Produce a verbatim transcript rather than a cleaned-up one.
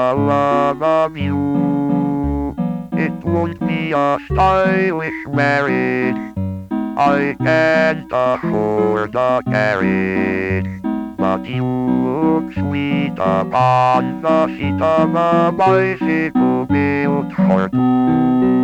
the love of you. It won't be a stylish marriage, I can't afford a carriage, but you look sweet upon the seat of a bicycle built for two.